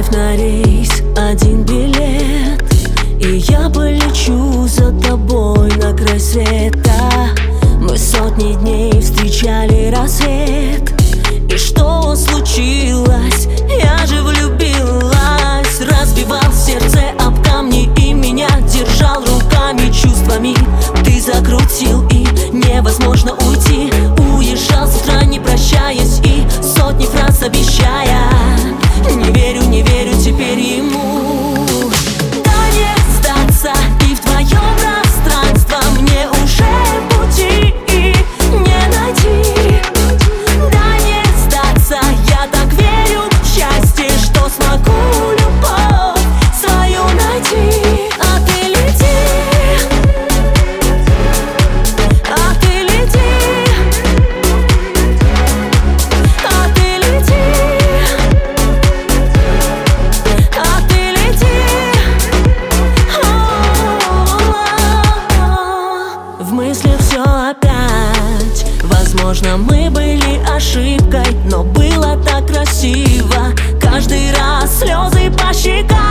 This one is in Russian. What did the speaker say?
Оставь на рейс один билет, и я полечу за тобой на край света. Мы сотни дней встречали рассвет, и что случилось? Я же влюбилась. Разбивал сердце об камни и меня держал руками, чувствами ты закрутил, и невозможно уйти. Уезжал с утра, не прощаясь, и сотни фраз обещая. Не верю, не верю теперь ему. Да не сдаться, и в твоем пространстве мне уже пути не найти. Да не сдаться, я так верю в счастье, что смогу любовь свою найти. А ты лети, а ты лети, а ты лети, а ты лети. В мыслях все опять. Возможно, мы были ошибкой, но было так красиво. Каждый раз слезы по щекам.